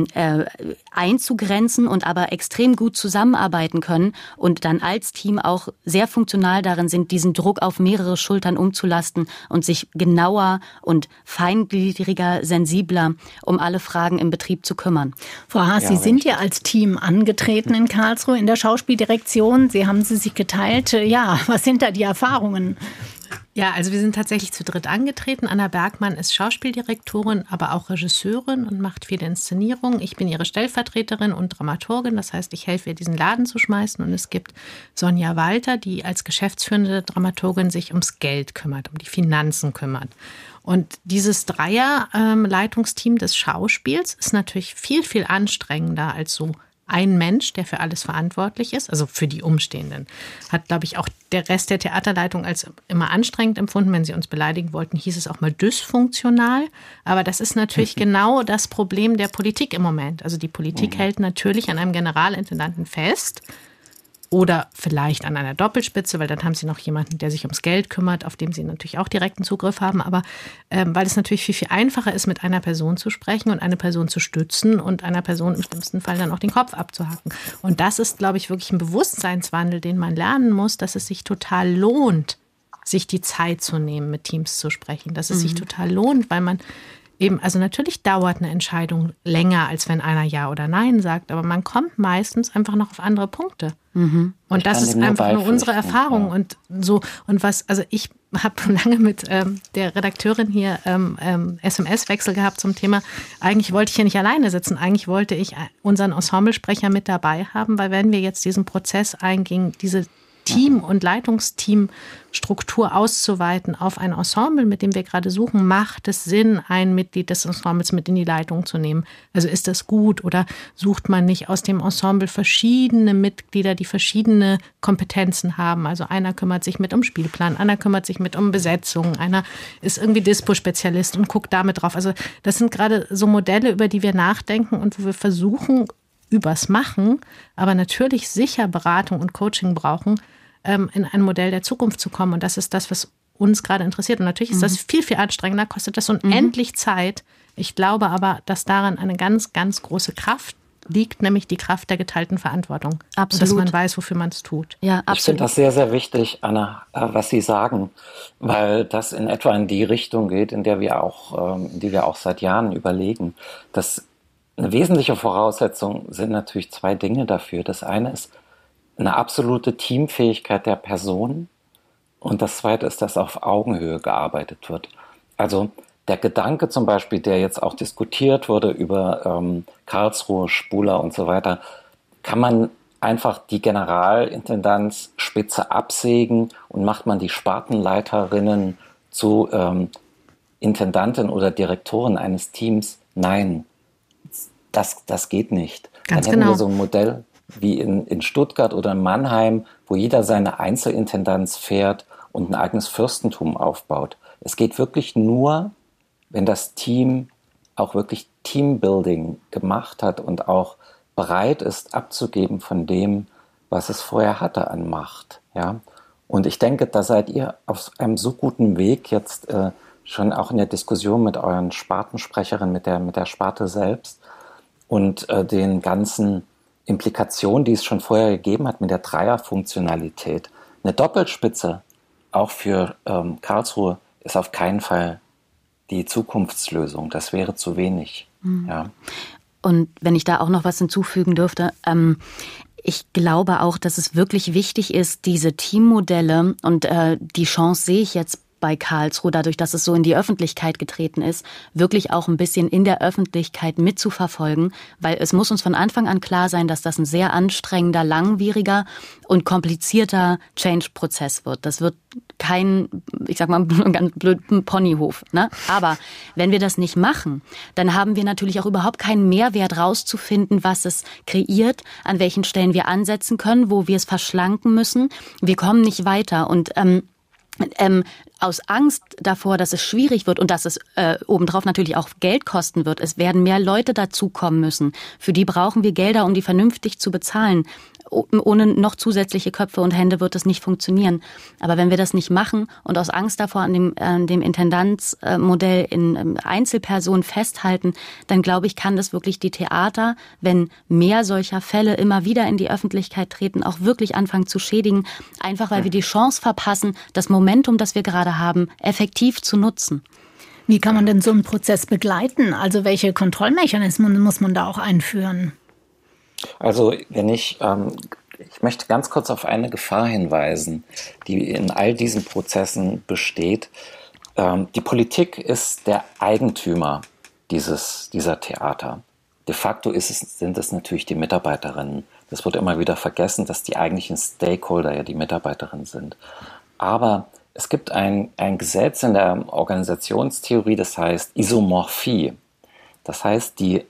einzugrenzen und aber extrem gut zusammenarbeiten können und dann als Team auch sehr funktional darin sind, diesen Druck auf mehrere Schultern umzulasten und sich genauer und feingliedriger, sensibler um alle Fragen im Betrieb zu kümmern. Frau Haas, Sie sind ja als Team angetreten in Karlsruhe in der Schauspieldirektion. Sie haben sie sich geteilt. Ja, was sind da die Erfahrungen? Ja, also wir sind tatsächlich zu dritt angetreten. Anna Bergmann ist Schauspieldirektorin, aber auch Regisseurin und macht viele Inszenierungen. Ich bin ihre Stellvertreterin und Dramaturgin. Das heißt, ich helfe ihr, diesen Laden zu schmeißen. Und es gibt Sonja Walter, die als geschäftsführende Dramaturgin sich ums Geld kümmert, um die Finanzen kümmert. Und dieses Dreier-Leitungsteam des Schauspiels ist natürlich viel, viel anstrengender als so ein Mensch, der für alles verantwortlich ist, also für die Umstehenden. Hat, glaube ich, auch der Rest der Theaterleitung als immer anstrengend empfunden. Wenn sie uns beleidigen wollten, hieß es auch mal dysfunktional. Aber das ist natürlich genau das Problem der Politik im Moment. Also die Politik hält natürlich an einem Generalintendanten fest. Oder vielleicht an einer Doppelspitze, weil dann haben sie noch jemanden, der sich ums Geld kümmert, auf dem sie natürlich auch direkten Zugriff haben. Aber weil es natürlich viel, viel einfacher ist, mit einer Person zu sprechen und eine Person zu stützen und einer Person im schlimmsten Fall dann auch den Kopf abzuhacken. Und das ist, glaube ich, wirklich ein Bewusstseinswandel, den man lernen muss, dass es sich total lohnt, sich die Zeit zu nehmen, mit Teams zu sprechen. Dass es sich total lohnt, weil man eben, also natürlich dauert eine Entscheidung länger, als wenn einer Ja oder Nein sagt, aber man kommt meistens einfach noch auf andere Punkte. Und das ist einfach nur unsere Erfahrung. Ja. Und so, und was, also ich habe lange mit der Redakteurin hier SMS-Wechsel gehabt zum Thema, eigentlich wollte ich hier nicht alleine sitzen, eigentlich wollte ich unseren Ensemblesprecher mit dabei haben, weil wenn wir jetzt diesen Prozess eingingen, diese Team- und Leitungsteamstruktur auszuweiten auf ein Ensemble, mit dem wir gerade suchen, macht es Sinn, ein Mitglied des Ensembles mit in die Leitung zu nehmen? Also ist das gut oder sucht man nicht aus dem Ensemble verschiedene Mitglieder, die verschiedene Kompetenzen haben? Also einer kümmert sich mit um Spielplan, einer kümmert sich mit um Besetzung, einer ist irgendwie Dispo-Spezialist und guckt damit drauf. Also das sind gerade so Modelle, über die wir nachdenken und wo wir versuchen, übers Machen, aber natürlich sicher Beratung und Coaching brauchen, in ein Modell der Zukunft zu kommen. Und das ist das, was uns gerade interessiert. Und natürlich ist das viel, viel anstrengender, kostet das unendlich Zeit. Ich glaube aber, dass daran eine ganz, ganz große Kraft liegt, nämlich die Kraft der geteilten Verantwortung. Absolut. Und dass man weiß, wofür man es tut. Ja, absolut. Ich finde das sehr, sehr wichtig, Anna, was Sie sagen, weil das in etwa in die Richtung geht, in die wir auch seit Jahren überlegen. Dass eine wesentliche Voraussetzung sind natürlich zwei Dinge dafür. Das eine ist eine absolute Teamfähigkeit der Person und das zweite ist, dass auf Augenhöhe gearbeitet wird. Also der Gedanke zum Beispiel, der jetzt auch diskutiert wurde über Karlsruhe, Spuler und so weiter, kann man einfach die Generalintendanzspitze absägen und macht man die Spartenleiterinnen zu Intendanten oder Direktoren eines Teams? Nein, das geht nicht. Ganz Dann hätten genau. wir so ein Modell wie in Stuttgart oder in Mannheim, wo jeder seine Einzelintendanz fährt und ein eigenes Fürstentum aufbaut. Es geht wirklich nur, wenn das Team auch wirklich Teambuilding gemacht hat und auch bereit ist, abzugeben von dem, was es vorher hatte an Macht. Ja? Und ich denke, da seid ihr auf einem so guten Weg jetzt schon auch in der Diskussion mit euren Spartensprecherinnen, mit der Sparte selbst und den ganzen Implikationen, die es schon vorher gegeben hat mit der die Zukunftslösung. Das wäre zu wenig. Ja. Und wenn ich da auch noch was hinzufügen dürfte, ich glaube auch, dass es wirklich wichtig ist, diese Teammodelle, und die Chance sehe ich jetzt bei Karlsruhe, dadurch, dass es so in die Öffentlichkeit getreten ist, wirklich auch ein bisschen in der Öffentlichkeit mitzuverfolgen, weil es muss uns von Anfang an klar sein, dass das ein sehr anstrengender, langwieriger und komplizierter Change-Prozess wird. Das wird kein, ich sag mal, ganz blöden Ponyhof, ne? Aber wenn wir das nicht machen, dann haben wir natürlich auch überhaupt keinen Mehrwert rauszufinden, was es kreiert, an welchen Stellen wir ansetzen können, wo wir es verschlanken müssen. Wir kommen nicht weiter und aus Angst davor, dass es schwierig wird und dass es obendrauf natürlich auch Geld kosten wird. Es werden mehr Leute dazukommen müssen. Für die brauchen wir Gelder, um die vernünftig zu bezahlen. Ohne noch zusätzliche Köpfe und Hände wird es nicht funktionieren. Aber wenn wir das nicht machen und aus Angst davor an dem Intendanzmodell in Einzelpersonen festhalten, dann glaube ich, kann das wirklich die Theater, wenn mehr solcher Fälle immer wieder in die Öffentlichkeit treten, auch wirklich anfangen zu schädigen, einfach weil wir die Chance verpassen, das Momentum, das wir gerade haben, effektiv zu nutzen. Wie kann man denn so einen Prozess begleiten? Also welche Kontrollmechanismen muss man da auch einführen? Also ich möchte ganz kurz auf eine Gefahr hinweisen, die in all diesen Prozessen besteht. Die Politik ist der Eigentümer dieser Theater. De facto sind es natürlich die Mitarbeiterinnen. Das wird immer wieder vergessen, dass die eigentlichen Stakeholder ja die Mitarbeiterinnen sind. Aber es gibt ein Gesetz in der Organisationstheorie, das heißt Isomorphie. Das heißt, die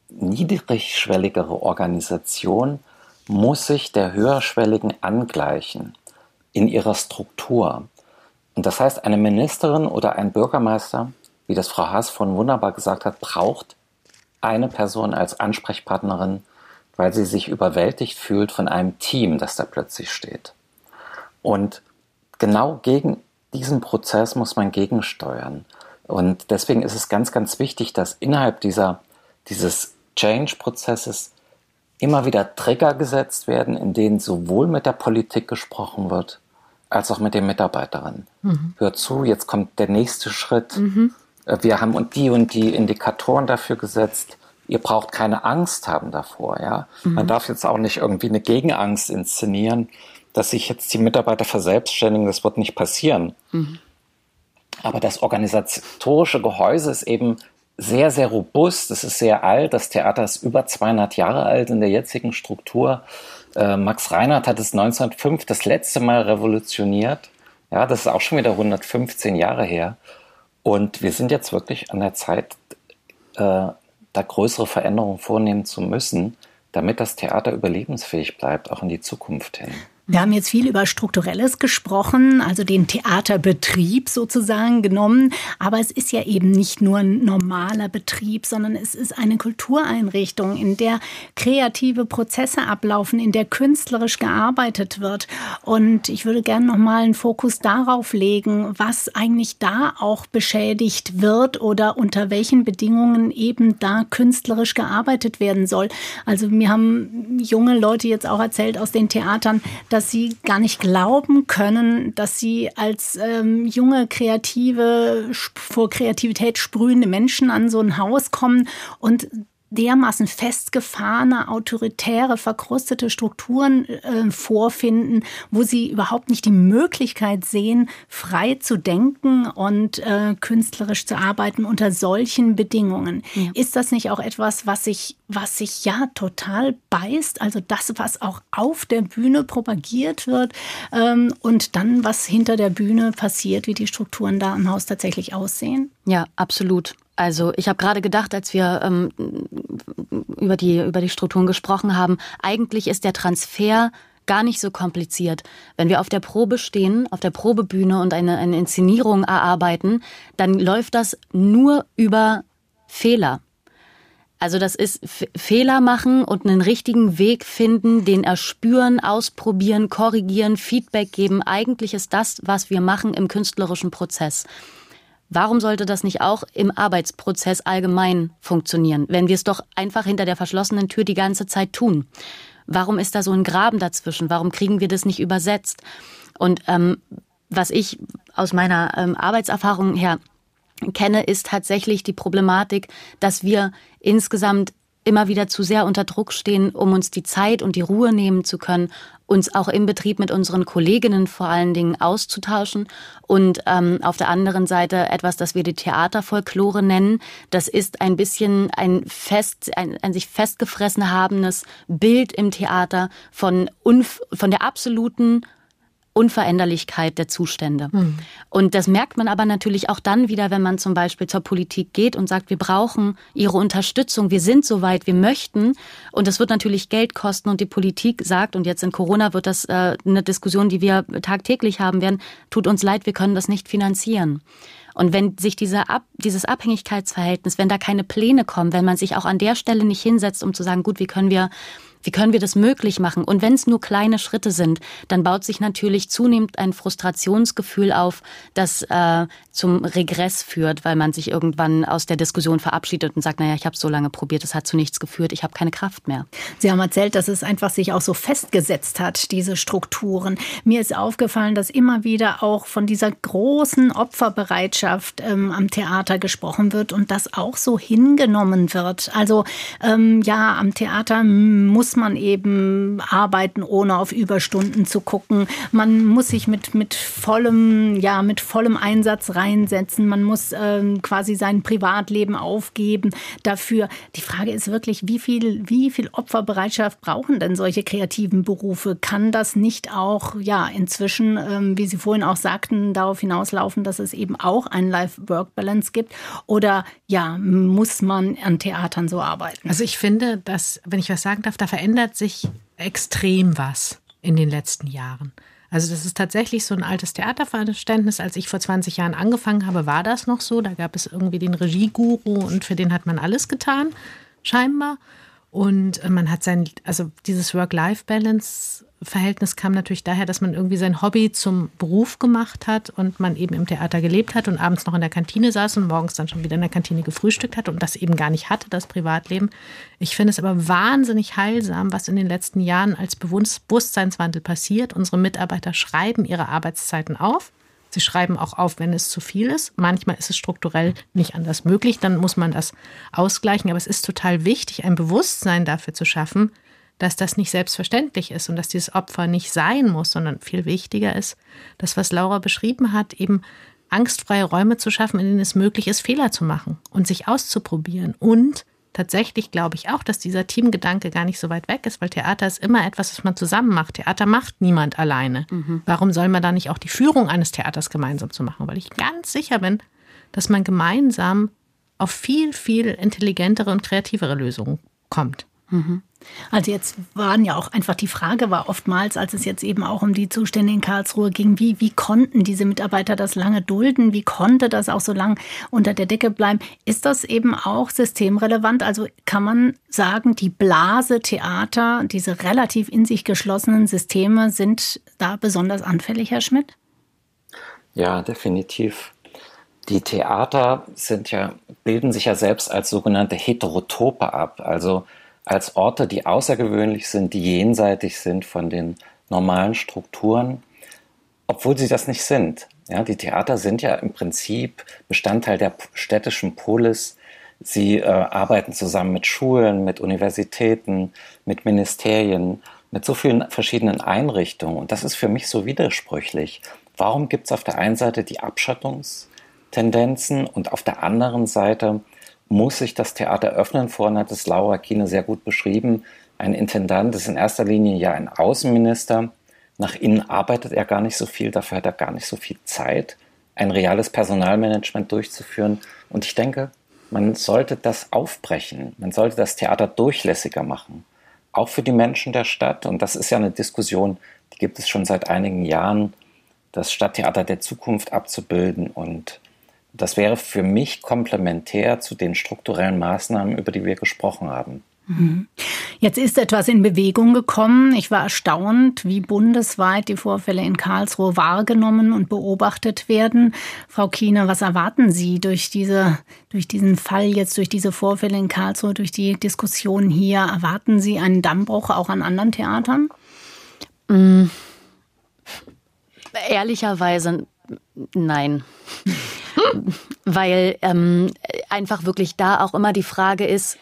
niedrigschwelligere Organisation muss sich der höherschwelligen angleichen in ihrer Struktur. Und das heißt, eine Ministerin oder ein Bürgermeister, wie das Frau Haas vorhin wunderbar gesagt hat, braucht eine Person als Ansprechpartnerin, weil sie sich überwältigt fühlt von einem Team, das da plötzlich steht. Und genau gegen diesen Prozess muss man gegensteuern. Und deswegen ist es ganz, ganz wichtig, dass innerhalb dieses Change-Prozesses immer wieder Trigger gesetzt werden, in denen sowohl mit der Politik gesprochen wird, als auch mit den Mitarbeiterinnen. Hört zu, jetzt kommt der nächste Schritt. Wir haben und die Indikatoren dafür gesetzt. Ihr braucht keine Angst haben davor. Ja? Man darf jetzt auch nicht irgendwie eine Gegenangst inszenieren, dass sich jetzt die Mitarbeiter verselbstständigen. Das wird nicht passieren. Aber das organisatorische Gehäuse ist eben sehr, sehr robust. Es ist sehr alt. Das Theater ist über 200 Jahre alt in der jetzigen Struktur. Max Reinhardt hat es 1905 das letzte Mal revolutioniert. Ja, das ist auch schon wieder 115 Jahre her. Und wir sind jetzt wirklich an der Zeit, da größere Veränderungen vornehmen zu müssen, damit das Theater überlebensfähig bleibt, auch in die Zukunft hin. Wir haben jetzt viel über Strukturelles gesprochen, also den Theaterbetrieb sozusagen genommen. Aber es ist ja eben nicht nur ein normaler Betrieb, sondern es ist eine Kultureinrichtung, in der kreative Prozesse ablaufen, in der künstlerisch gearbeitet wird. Und ich würde gerne noch mal einen Fokus darauf legen, was eigentlich da auch beschädigt wird oder unter welchen Bedingungen eben da künstlerisch gearbeitet werden soll. Also mir haben junge Leute jetzt auch erzählt aus den Theatern, dass sie gar nicht glauben können, dass sie als junge, kreative, vor Kreativität sprühende Menschen an so ein Haus kommen und dermaßen festgefahrene, autoritäre, verkrustete Strukturen vorfinden, wo sie überhaupt nicht die Möglichkeit sehen, frei zu denken und künstlerisch zu arbeiten unter solchen Bedingungen. Ja. Ist das nicht auch etwas, was sich ja total beißt? Also das, was auch auf der Bühne propagiert wird und dann, was hinter der Bühne passiert, wie die Strukturen da im Haus tatsächlich aussehen? Ja, absolut. Also ich habe gerade gedacht, als wir über die Strukturen gesprochen haben, eigentlich ist der Transfer gar nicht so kompliziert. Wenn wir auf der Probe stehen, auf der Probebühne und eine Inszenierung erarbeiten, dann läuft das nur über Fehler. Also das ist Fehler machen und einen richtigen Weg finden, den erspüren, ausprobieren, korrigieren, Feedback geben. Eigentlich ist das, was wir machen im künstlerischen Prozess. Warum sollte das nicht auch im Arbeitsprozess allgemein funktionieren, wenn wir es doch einfach hinter der verschlossenen Tür die ganze Zeit tun? Warum ist da so ein Graben dazwischen? Warum kriegen wir das nicht übersetzt? Und was ich aus meiner Arbeitserfahrung her kenne, ist tatsächlich die Problematik, dass wir insgesamt immer wieder zu sehr unter Druck stehen, um uns die Zeit und die Ruhe nehmen zu können, uns auch im Betrieb mit unseren Kolleginnen vor allen Dingen auszutauschen. Und auf der anderen Seite etwas, das wir die Theaterfolklore nennen. Das ist ein bisschen ein sich festgefressen habendes Bild im Theater von der absoluten Unveränderlichkeit der Zustände. Und das merkt man aber natürlich auch dann wieder, wenn man zum Beispiel zur Politik geht und sagt, wir brauchen Ihre Unterstützung, wir sind soweit, wir möchten. Und das wird natürlich Geld kosten und die Politik sagt, und jetzt in Corona wird das eine Diskussion, die wir tagtäglich haben werden, tut uns leid, wir können das nicht finanzieren. Und wenn sich dieses Abhängigkeitsverhältnis, wenn da keine Pläne kommen, wenn man sich auch an der Stelle nicht hinsetzt, um zu sagen, gut, wie können wir das möglich machen? Und wenn es nur kleine Schritte sind, dann baut sich natürlich zunehmend ein Frustrationsgefühl auf, das zum Regress führt, weil man sich irgendwann aus der Diskussion verabschiedet und sagt, naja, ich habe so lange probiert, es hat zu nichts geführt, ich habe keine Kraft mehr. Sie haben erzählt, dass es einfach sich auch so festgesetzt hat, diese Strukturen. Mir ist aufgefallen, dass immer wieder auch von dieser großen Opferbereitschaft am Theater gesprochen wird und das auch so hingenommen wird. Also am Theater muss man eben arbeiten, ohne auf Überstunden zu gucken. Man muss sich mit vollem Einsatz reinsetzen. Man muss quasi sein Privatleben aufgeben dafür. Die Frage ist wirklich, wie viel Opferbereitschaft brauchen denn solche kreativen Berufe? Kann das nicht auch inzwischen, wie Sie vorhin auch sagten, darauf hinauslaufen, dass es eben auch ein Life-Work-Balance gibt? Oder muss man an Theatern so arbeiten? Also ich finde, dass, wenn ich was sagen darf, da verändert sich extrem was in den letzten Jahren. Also das ist tatsächlich so ein altes Theaterverständnis. Als ich vor 20 Jahren angefangen habe, war das noch so. Da gab es irgendwie den Regieguru und für den hat man alles getan, scheinbar. Und man hat dieses Work-Life-Balance-Verhältnis kam natürlich daher, dass man irgendwie sein Hobby zum Beruf gemacht hat und man eben im Theater gelebt hat und abends noch in der Kantine saß und morgens dann schon wieder in der Kantine gefrühstückt hat und das eben gar nicht hatte, das Privatleben. Ich finde es aber wahnsinnig heilsam, was in den letzten Jahren als Bewusstseinswandel passiert. Unsere Mitarbeiter schreiben ihre Arbeitszeiten auf. Sie schreiben auch auf, wenn es zu viel ist. Manchmal ist es strukturell nicht anders möglich, dann muss man das ausgleichen. Aber es ist total wichtig, ein Bewusstsein dafür zu schaffen, dass das nicht selbstverständlich ist und dass dieses Opfer nicht sein muss, sondern viel wichtiger ist, das, was Laura beschrieben hat, eben angstfreie Räume zu schaffen, in denen es möglich ist, Fehler zu machen und sich auszuprobieren. Und tatsächlich glaube ich auch, dass dieser Teamgedanke gar nicht so weit weg ist, weil Theater ist immer etwas, was man zusammen macht. Theater macht niemand alleine. Warum soll man da nicht auch die Führung eines Theaters gemeinsam zu machen? Weil ich ganz sicher bin, dass man gemeinsam auf viel, viel intelligentere und kreativere Lösungen kommt. Also jetzt waren ja auch einfach, die Frage war oftmals, als es jetzt eben auch um die Zustände in Karlsruhe ging, wie konnten diese Mitarbeiter das lange dulden? Wie konnte das auch so lang unter der Decke bleiben? Ist das eben auch systemrelevant? Also kann man sagen, die Blase Theater, diese relativ in sich geschlossenen Systeme sind da besonders anfällig, Herr Schmidt? Ja, definitiv. Die Theater bilden sich ja selbst als sogenannte Heterotope ab, also als Orte, die außergewöhnlich sind, die jenseitig sind von den normalen Strukturen, obwohl sie das nicht sind. Ja, die Theater sind ja im Prinzip Bestandteil der städtischen Polis. Sie arbeiten zusammen mit Schulen, mit Universitäten, mit Ministerien, mit so vielen verschiedenen Einrichtungen. Und das ist für mich so widersprüchlich. Warum gibt es auf der einen Seite die Abschottungstendenzen und auf der anderen Seite muss sich das Theater öffnen? Vorhin hat es Laura Kiene sehr gut beschrieben. Ein Intendant ist in erster Linie ja ein Außenminister. Nach innen arbeitet er gar nicht so viel, dafür hat er gar nicht so viel Zeit, ein reales Personalmanagement durchzuführen. Und ich denke, man sollte das aufbrechen. Man sollte das Theater durchlässiger machen. Auch für die Menschen der Stadt. Und das ist ja eine Diskussion, die gibt es schon seit einigen Jahren, das Stadttheater der Zukunft abzubilden. Und das wäre für mich komplementär zu den strukturellen Maßnahmen, über die wir gesprochen haben. Jetzt ist etwas in Bewegung gekommen. Ich war erstaunt, wie bundesweit die Vorfälle in Karlsruhe wahrgenommen und beobachtet werden. Frau Kiene, was erwarten Sie durch diesen Fall jetzt, durch diese Vorfälle in Karlsruhe, durch die Diskussion hier? Erwarten Sie einen Dammbruch auch an anderen Theatern? Ehrlicherweise nein. weil einfach wirklich da auch immer die Frage ist,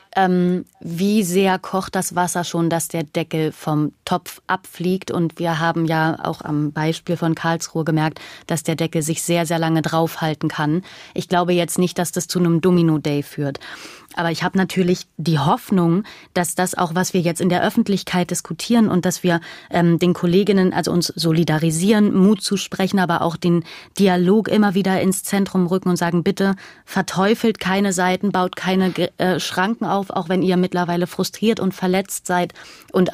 wie sehr kocht das Wasser schon, dass der Deckel vom Topf abfliegt. Und wir haben ja auch am Beispiel von Karlsruhe gemerkt, dass der Deckel sich sehr, sehr lange draufhalten kann. Ich glaube jetzt nicht, dass das zu einem Domino-Day führt. Aber ich habe natürlich die Hoffnung, dass das auch, was wir jetzt in der Öffentlichkeit diskutieren und dass wir den Kolleginnen, also uns solidarisieren, Mut zusprechen, aber auch den Dialog immer wieder ins Zentrum rücken und sagen, bitte verteufelt keine Seiten, baut keine Schranken auf, auch wenn ihr mittlerweile frustriert und verletzt seid und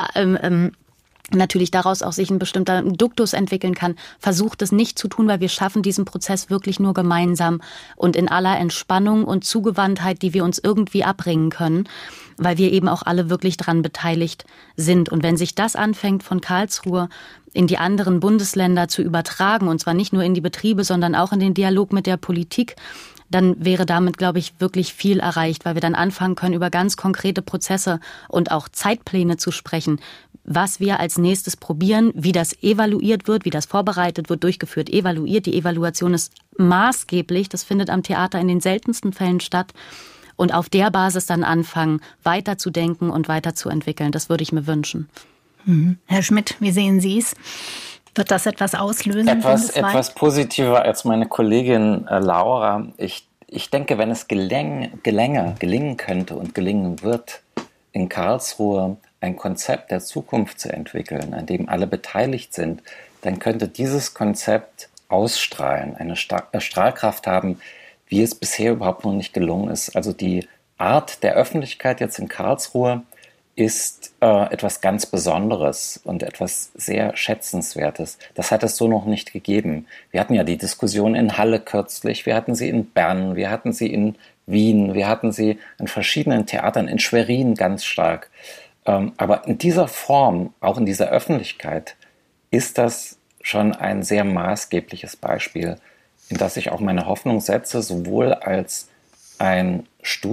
natürlich daraus auch sich ein bestimmter Duktus entwickeln kann, versucht es nicht zu tun, weil wir schaffen diesen Prozess wirklich nur gemeinsam und in aller Entspannung und Zugewandtheit, die wir uns irgendwie abbringen können, weil wir eben auch alle wirklich dran beteiligt sind. Und wenn sich das anfängt, von Karlsruhe in die anderen Bundesländer zu übertragen, und zwar nicht nur in die Betriebe, sondern auch in den Dialog mit der Politik, dann wäre damit, glaube ich, wirklich viel erreicht, weil wir dann anfangen können, über ganz konkrete Prozesse und auch Zeitpläne zu sprechen, was wir als nächstes probieren, wie das evaluiert wird, wie das vorbereitet wird, durchgeführt, evaluiert. Die Evaluation ist maßgeblich, das findet am Theater in den seltensten Fällen statt. Und auf der Basis dann anfangen, weiterzudenken und weiterzuentwickeln. Das würde ich mir wünschen. Herr Schmidt, wie sehen Sie es? Wird das etwas auslösen? Etwas positiver als meine Kollegin Laura. Ich denke, wenn es gelingen könnte und gelingen wird, in Karlsruhe ein Konzept der Zukunft zu entwickeln, an dem alle beteiligt sind, dann könnte dieses Konzept ausstrahlen, eine Strahlkraft haben, wie es bisher überhaupt noch nicht gelungen ist. Also die Art der Öffentlichkeit jetzt in Karlsruhe ist etwas ganz Besonderes und etwas sehr Schätzenswertes. Das hat es so noch nicht gegeben. Wir hatten ja die Diskussion in Halle kürzlich, wir hatten sie in Bern, wir hatten sie in Wien, wir hatten sie in verschiedenen Theatern, in Schwerin ganz stark. Aber in dieser Form, auch in dieser Öffentlichkeit, ist das schon ein sehr maßgebliches Beispiel, in das ich auch meine Hoffnung setze, sowohl als ein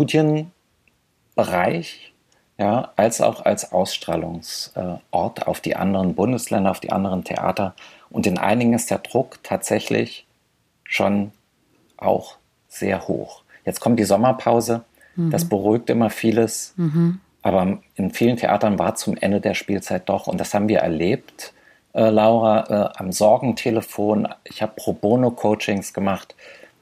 Studienbereich, ja, als auch als Ausstrahlungsort auf die anderen Bundesländer, auf die anderen Theater. Und in einigen ist der Druck tatsächlich schon auch sehr hoch. Jetzt kommt die Sommerpause, das beruhigt immer vieles, aber in vielen Theatern war zum Ende der Spielzeit doch, und das haben wir erlebt, Laura, am Sorgentelefon. Ich habe Pro-Bono-Coachings gemacht.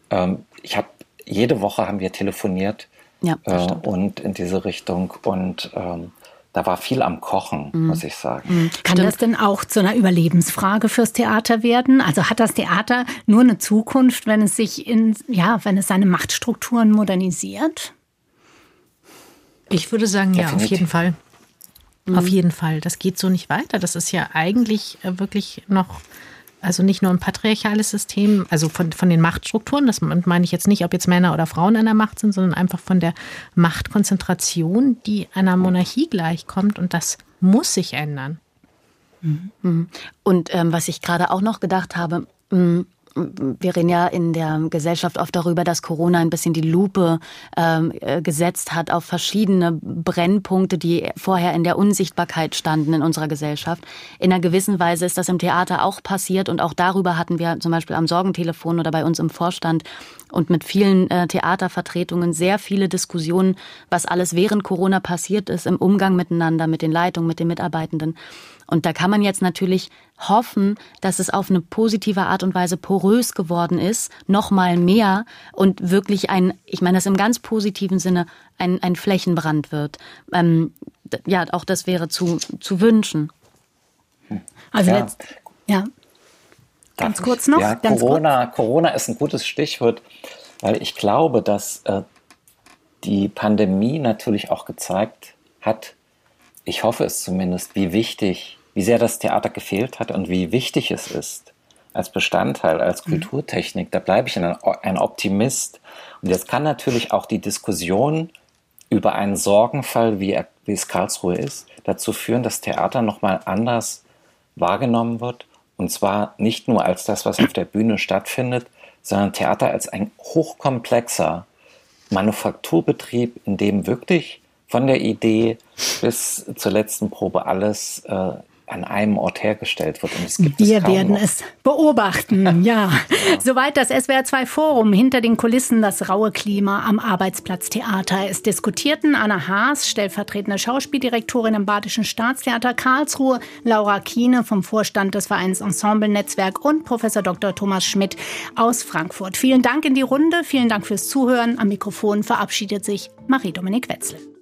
Jede Woche haben wir telefoniert. Ja, und in diese Richtung. Und da war viel am Kochen, muss ich sagen. Kann das denn auch zu einer Überlebensfrage fürs Theater werden? Also hat das Theater nur eine Zukunft, wenn es sich wenn es seine Machtstrukturen modernisiert? Ich würde sagen, ja, Definitiv. auf jeden Fall. Auf jeden Fall. Das geht so nicht weiter. Das ist ja eigentlich wirklich noch, also nicht nur ein patriarchales System, also von den Machtstrukturen, das meine ich jetzt nicht, ob jetzt Männer oder Frauen an der Macht sind, sondern einfach von der Machtkonzentration, die einer Monarchie gleichkommt, und das muss sich ändern. Und was ich gerade auch noch gedacht habe, wir reden ja in der Gesellschaft oft darüber, dass Corona ein bisschen die Lupe gesetzt hat auf verschiedene Brennpunkte, die vorher in der Unsichtbarkeit standen in unserer Gesellschaft. In einer gewissen Weise ist das im Theater auch passiert, und auch darüber hatten wir zum Beispiel am Sorgentelefon oder bei uns im Vorstand und mit vielen Theatervertretungen sehr viele Diskussionen, was alles während Corona passiert ist, im Umgang miteinander, mit den Leitungen, mit den Mitarbeitenden. Und da kann man jetzt natürlich hoffen, dass es auf eine positive Art und Weise porös geworden ist, noch mal mehr, und wirklich ich meine das im ganz positiven Sinne, ein Flächenbrand wird. Ja, auch das wäre zu wünschen. Also ganz kurz noch. Ja, Corona ist ein gutes Stichwort, weil ich glaube, dass die Pandemie natürlich auch gezeigt hat, ich hoffe es zumindest, wie sehr das Theater gefehlt hat und wie wichtig es ist als Bestandteil, als Kulturtechnik. Da bleibe ich ein Optimist. Und jetzt kann natürlich auch die Diskussion über einen Sorgenfall, wie es Karlsruhe ist, dazu führen, dass Theater nochmal anders wahrgenommen wird. Und zwar nicht nur als das, was auf der Bühne stattfindet, sondern Theater als ein hochkomplexer Manufakturbetrieb, in dem wirklich von der Idee bis zur letzten Probe alles an einem Ort hergestellt wird. Und es gibt Wir es kaum werden noch. es beobachten, ja. Soweit das SWR2 Forum hinter den Kulissen, das raue Klima am Arbeitsplatztheater. Es diskutierten Anna Haas, stellvertretende Schauspieldirektorin im Badischen Staatstheater Karlsruhe, Laura Kiene vom Vorstand des Vereins Ensemble-Netzwerk und Professor Dr. Thomas Schmidt aus Frankfurt. Vielen Dank in die Runde, vielen Dank fürs Zuhören. Am Mikrofon verabschiedet sich Marie-Dominique Wetzel.